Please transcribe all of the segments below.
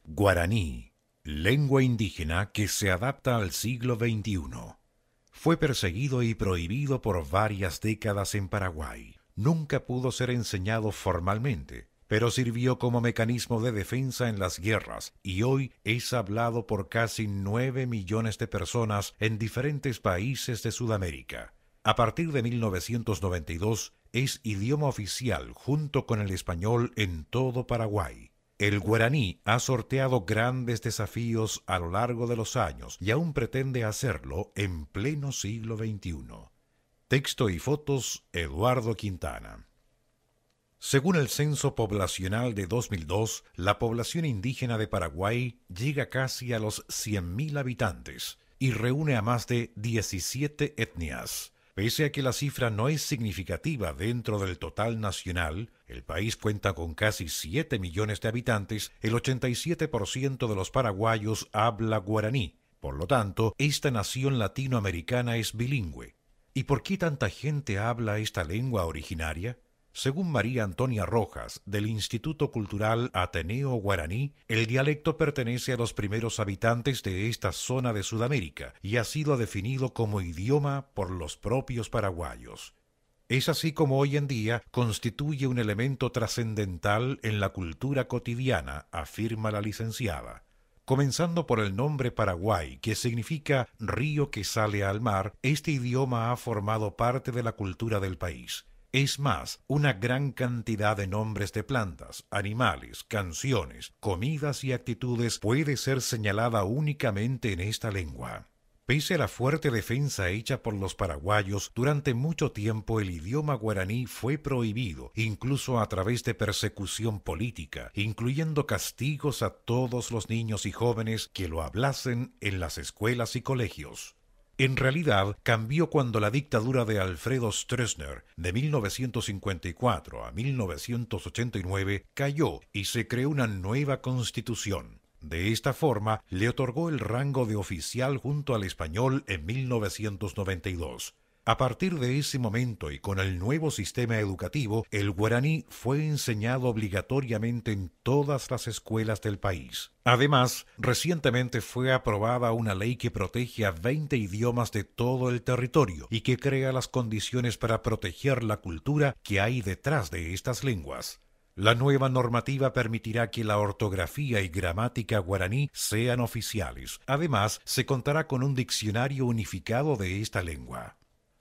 Guaraní, lengua indígena que se adapta al siglo XXI. Fue perseguido y prohibido por varias décadas en Paraguay. Nunca pudo ser enseñado formalmente, pero sirvió como mecanismo de defensa en las guerras y hoy es hablado por casi 9 millones de personas en diferentes países de Sudamérica. A partir de 1992 es idioma oficial junto con el español en todo Paraguay. El guaraní ha sorteado grandes desafíos a lo largo de los años y aún pretende hacerlo en pleno siglo XXI. Texto y fotos, Eduardo Quintana. Según el Censo Poblacional de 2002, la población indígena de Paraguay llega casi a los 100.000 habitantes y reúne a más de 17 etnias. Pese a que la cifra no es significativa dentro del total nacional, el país cuenta con casi 7 millones de habitantes, el 87% de los paraguayos habla guaraní. Por lo tanto, esta nación latinoamericana es bilingüe. ¿Y por qué tanta gente habla esta lengua originaria? Según María Antonia Rojas, del Instituto Cultural Ateneo Guaraní, el dialecto pertenece a los primeros habitantes de esta zona de Sudamérica y ha sido definido como idioma por los propios paraguayos. Es así como hoy en día constituye un elemento trascendental en la cultura cotidiana, afirma la licenciada. Comenzando por el nombre Paraguay, que significa río que sale al mar, este idioma ha formado parte de la cultura del país. Es más, una gran cantidad de nombres de plantas, animales, canciones, comidas y actitudes puede ser señalada únicamente en esta lengua. Pese a la fuerte defensa hecha por los paraguayos, durante mucho tiempo el idioma guaraní fue prohibido, incluso a través de persecución política, incluyendo castigos a todos los niños y jóvenes que lo hablasen en las escuelas y colegios. En realidad, cambió cuando la dictadura de Alfredo Stroessner, de 1954 a 1989, cayó y se creó una nueva constitución. De esta forma, le otorgó el rango de oficial junto al español en 1992. A partir de ese momento y con el nuevo sistema educativo, el guaraní fue enseñado obligatoriamente en todas las escuelas del país. Además, recientemente fue aprobada una ley que protege a 20 idiomas de todo el territorio y que crea las condiciones para proteger la cultura que hay detrás de estas lenguas. La nueva normativa permitirá que la ortografía y gramática guaraní sean oficiales. Además, se contará con un diccionario unificado de esta lengua.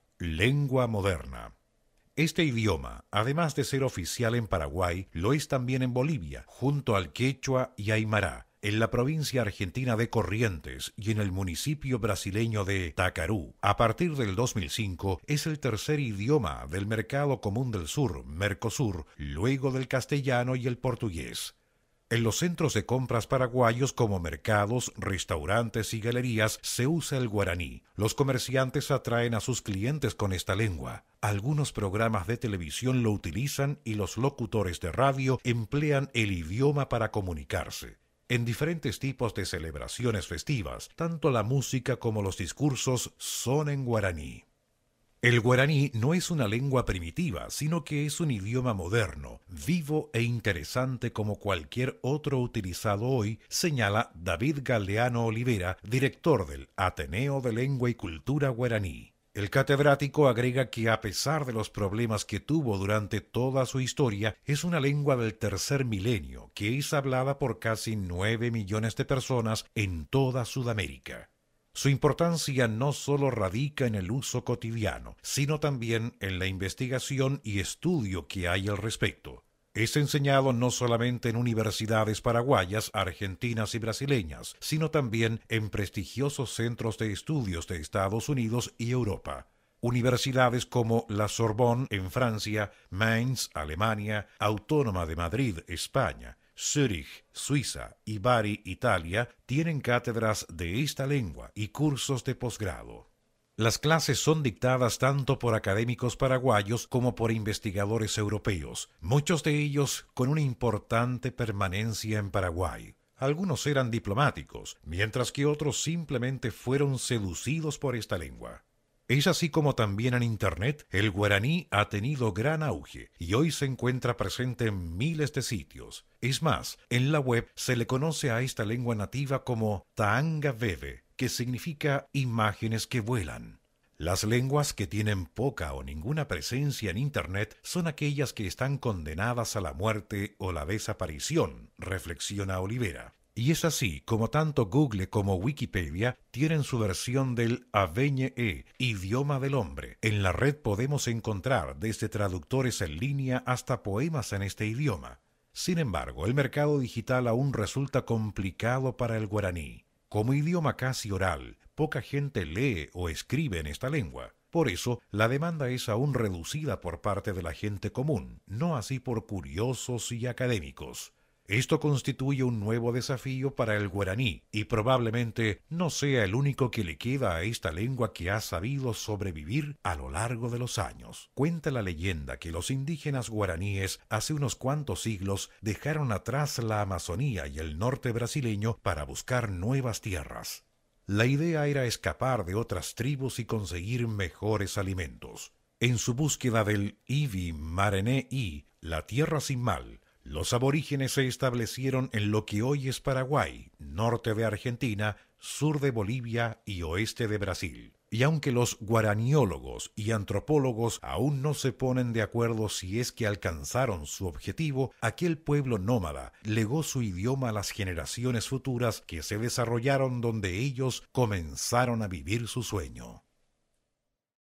Lengua moderna. Este idioma, además de ser oficial en Paraguay, lo es también en Bolivia, junto al quechua y aymara, en la provincia argentina de Corrientes y en el municipio brasileño de Tacarú. A partir del 2005 es el tercer idioma del Mercado Común del Sur, Mercosur, luego del castellano y el portugués. En los centros de compras paraguayos como mercados, restaurantes y galerías se usa el guaraní. Los comerciantes atraen a sus clientes con esta lengua. Algunos programas de televisión lo utilizan y los locutores de radio emplean el idioma para comunicarse. En diferentes tipos de celebraciones festivas, tanto la música como los discursos son en guaraní. El guaraní no es una lengua primitiva, sino que es un idioma moderno, vivo e interesante como cualquier otro utilizado hoy, señala David Galeano Olivera, director del Ateneo de Lengua y Cultura Guaraní. El catedrático agrega que a pesar de los problemas que tuvo durante toda su historia, es una lengua del tercer milenio, que es hablada por casi 9 millones de personas en toda Sudamérica. Su importancia no solo radica en el uso cotidiano, sino también en la investigación y estudio que hay al respecto. Es enseñado no solamente en universidades paraguayas, argentinas y brasileñas, sino también en prestigiosos centros de estudios de Estados Unidos y Europa. Universidades como la Sorbonne en Francia, Mainz, Alemania, Autónoma de Madrid, España, Zúrich, Suiza y Bari, Italia, tienen cátedras de esta lengua y cursos de posgrado. Las clases son dictadas tanto por académicos paraguayos como por investigadores europeos, muchos de ellos con una importante permanencia en Paraguay. Algunos eran diplomáticos, mientras que otros simplemente fueron seducidos por esta lengua. Es así como también en Internet el guaraní ha tenido gran auge y hoy se encuentra presente en miles de sitios. Es más, en la web se le conoce a esta lengua nativa como Taanga Veve, que significa imágenes que vuelan. Las lenguas que tienen poca o ninguna presencia en Internet son aquellas que están condenadas a la muerte o la desaparición, reflexiona Olivera. Y es así como tanto Google como Wikipedia tienen su versión del Aveñe, idioma del hombre. En la red podemos encontrar desde traductores en línea hasta poemas en este idioma. Sin embargo, el mercado digital aún resulta complicado para el guaraní. Como idioma casi oral, poca gente lee o escribe en esta lengua. Por eso, la demanda es aún reducida por parte de la gente común, no así por curiosos y académicos. Esto constituye un nuevo desafío para el guaraní y probablemente no sea el único que le queda a esta lengua que ha sabido sobrevivir a lo largo de los años. Cuenta la leyenda que los indígenas guaraníes hace unos cuantos siglos dejaron atrás la Amazonía y el norte brasileño para buscar nuevas tierras. La idea era escapar de otras tribus y conseguir mejores alimentos. En su búsqueda del Ivi Marené y la tierra sin mal, los aborígenes se establecieron en lo que hoy es Paraguay, norte de Argentina, sur de Bolivia y oeste de Brasil. Y aunque los guaraniólogos y antropólogos aún no se ponen de acuerdo si es que alcanzaron su objetivo, aquel pueblo nómada legó su idioma a las generaciones futuras que se desarrollaron donde ellos comenzaron a vivir su sueño.